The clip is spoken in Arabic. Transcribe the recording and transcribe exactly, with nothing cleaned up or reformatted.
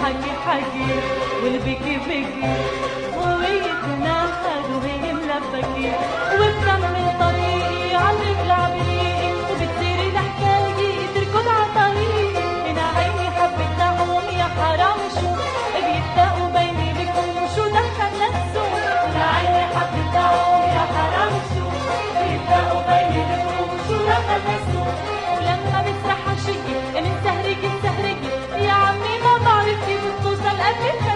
والحكي حكي والبكي بكي ويتنهد وهي ملبكي وبكمل طريقي عم ببلع بريقي وبتصيري لحكايي تركض عطريقي من عيني حبة نعوم يا حرام شو بيتلاقوا بيني بكم وشو دخل نفسه من عيني حبة نعوم يا حرام شو بيتلاقوا بيني بكم وشو دخل نفسه ولما بسرح عشية من سهريكي سهريكي يا عمي ما بعرف كيف بتوصل قبل